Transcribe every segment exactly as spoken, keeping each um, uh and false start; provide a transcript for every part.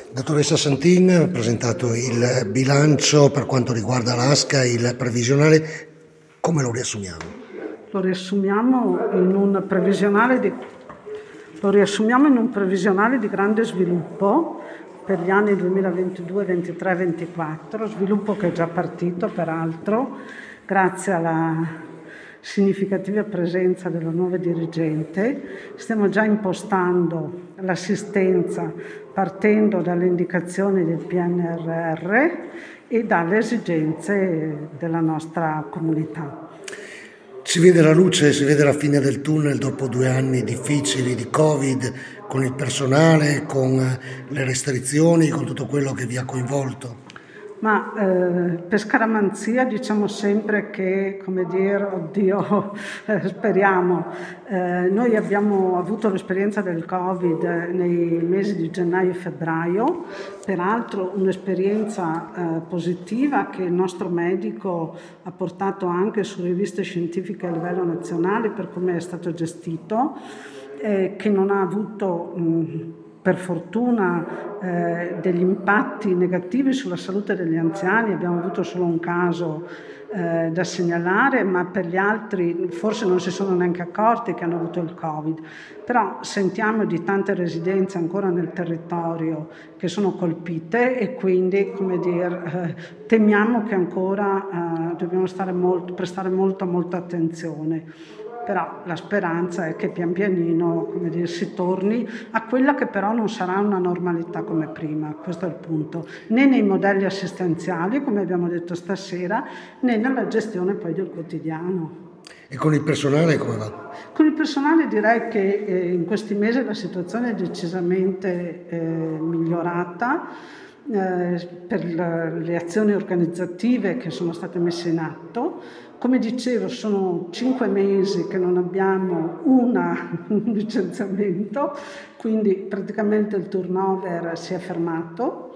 Dottoressa Santin, ha presentato il bilancio per quanto riguarda l'A S C A, il previsionale, come lo riassumiamo? Lo riassumiamo in un previsionale di, lo riassumiamo in un previsionale di grande sviluppo per gli anni duemilaventidue, ventitré, ventiquattro, sviluppo che è già partito peraltro grazie alla significativa presenza della nuova dirigente. Stiamo già impostando l'assistenza partendo dalle indicazioni del P N R R e dalle esigenze della nostra comunità. Si vede la luce, si vede la fine del tunnel dopo due anni difficili di Covid, con il personale, con le restrizioni, con tutto quello che vi ha coinvolto? Ma eh, per scaramanzia diciamo sempre che, come dire, oddio, eh, speriamo. Eh, noi abbiamo avuto l'esperienza del Covid nei mesi di gennaio e febbraio, peraltro un'esperienza eh, positiva che il nostro medico ha portato anche su riviste scientifiche a livello nazionale per come è stato gestito, eh, che non ha avuto mh, per fortuna eh, degli impatti negativi sulla salute degli anziani. Abbiamo avuto solo un caso eh, da segnalare, ma per gli altri forse non si sono neanche accorti che hanno avuto il Covid. Però sentiamo di tante residenze ancora nel territorio che sono colpite e quindi, come dire, eh, temiamo che ancora eh, dobbiamo stare molto, prestare molta, molta attenzione. Però la speranza è che pian pianino, come dire, si torni a quella che però non sarà una normalità come prima, questo è il punto, né nei modelli assistenziali, come abbiamo detto stasera, né nella gestione poi del quotidiano. E con il personale come va? Con il personale direi che eh, in questi mesi la situazione è decisamente eh, migliorata. Eh, per le, le azioni organizzative che sono state messe in atto. Come dicevo, sono cinque mesi che non abbiamo una, un licenziamento, quindi praticamente il turnover si è fermato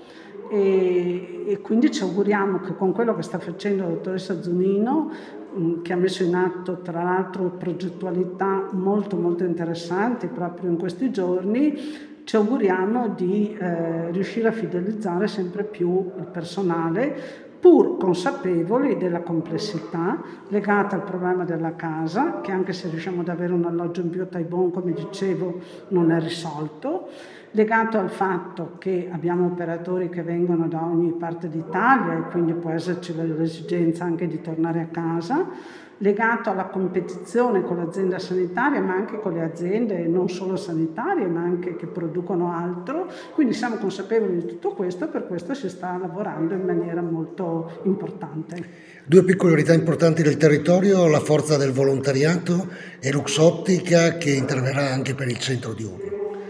e, e quindi ci auguriamo che con quello che sta facendo la dottoressa Zunino, mh, che ha messo in atto tra l'altro progettualità molto molto interessanti proprio in questi giorni, ci auguriamo di eh, riuscire a fidelizzare sempre più il personale, pur consapevoli della complessità legata al problema della casa, che anche se riusciamo ad avere un alloggio in più a Taibon, come dicevo, non è risolto, legato al fatto che abbiamo operatori che vengono da ogni parte d'Italia e quindi può esserci l'esigenza anche di tornare a casa, legato alla competizione con l'azienda sanitaria, ma anche con le aziende non solo sanitarie, ma anche che producono altro. Quindi siamo consapevoli di tutto questo e per questo si sta lavorando in maniera molto importante. Due peculiarità importanti del territorio, la forza del volontariato e Luxottica che interverrà anche per il centro diurno.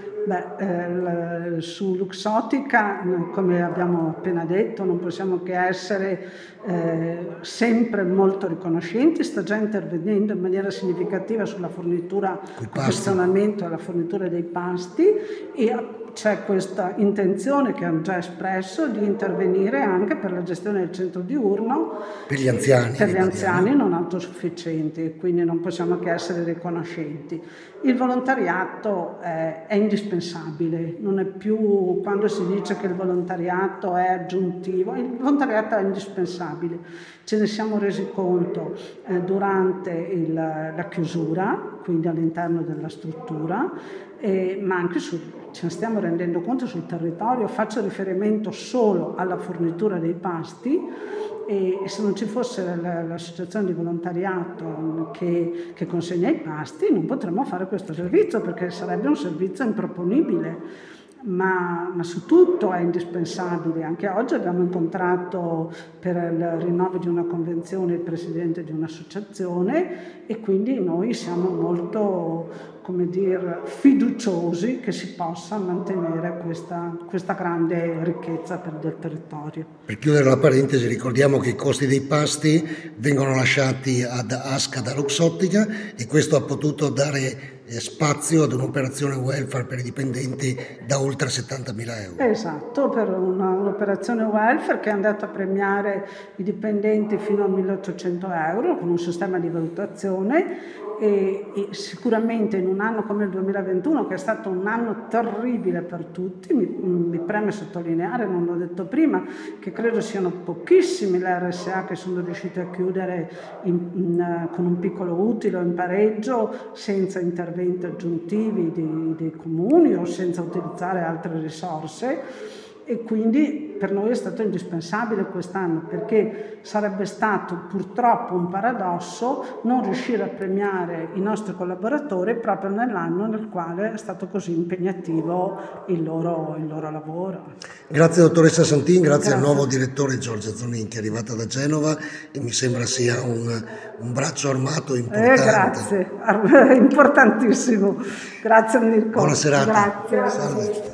Beh, eh, su Luxottica, come abbiamo appena detto, non possiamo che essere eh, sempre molto riconoscenti. Sta già intervenendo in maniera significativa sulla fornitura, confezionamento e la fornitura dei pasti e c'è questa intenzione che hanno già espresso di intervenire anche per la gestione del centro diurno per gli anziani, per gli anziani non autosufficienti, quindi non possiamo che essere riconoscenti. Il volontariato è, è indispensabile, non è più quando si dice che il volontariato è aggiuntivo, il volontariato è indispensabile. Ce ne siamo resi conto eh, durante il, la chiusura, quindi all'interno della struttura, eh, ma anche su, ce ne stiamo rendendo conto sul territorio. Faccio riferimento solo alla fornitura dei pasti e se non ci fosse l'associazione di volontariato che, che consegna i pasti non potremmo fare questo servizio perché sarebbe un servizio improponibile. Ma, ma su tutto è indispensabile. Anche oggi abbiamo incontrato per il rinnovo di una convenzione il presidente di un'associazione e quindi noi siamo molto, come dire, fiduciosi che si possa mantenere questa, questa grande ricchezza per del territorio. Per chiudere la parentesi, ricordiamo che i costi dei pasti vengono lasciati ad A S C A da Luxottica e questo ha potuto dare spazio ad un'operazione welfare per i dipendenti da oltre settantamila euro. Esatto, per una, un'operazione welfare che è andata a premiare i dipendenti fino a milleottocento euro con un sistema di valutazione e, e sicuramente in un anno come il duemilaventuno, che è stato un anno terribile per tutti, mi, mi preme sottolineare, non l'ho detto prima, che credo siano pochissimi le R S A che sono riusciti a chiudere in, in, con un piccolo utile o in pareggio senza interventi aggiuntivi dei, dei comuni o senza utilizzare altre risorse. E quindi per noi è stato indispensabile quest'anno, perché sarebbe stato purtroppo un paradosso non riuscire a premiare i nostri collaboratori proprio nell'anno nel quale è stato così impegnativo il loro, il loro lavoro. Grazie dottoressa Santin, grazie, grazie al nuovo direttore Giorgia Zonin che è arrivata da Genova e mi sembra sia un, un braccio armato importante. Eh, grazie, importantissimo. Grazie Mirko. Buona serata. Grazie. Salve.